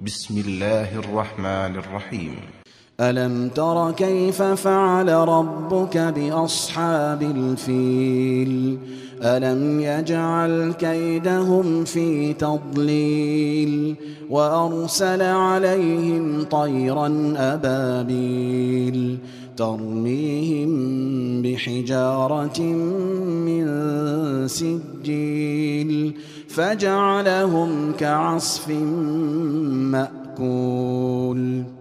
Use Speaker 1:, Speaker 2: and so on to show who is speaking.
Speaker 1: بسم الله الرحمن الرحيم.
Speaker 2: ألم تر كيف فعل ربك بأصحاب الفيل ألم يجعل كيدهم في تضليل وأرسل عليهم طيرا أبابيل ترميهم بحجارة من سجيل فجعلهم كعصف مأكول.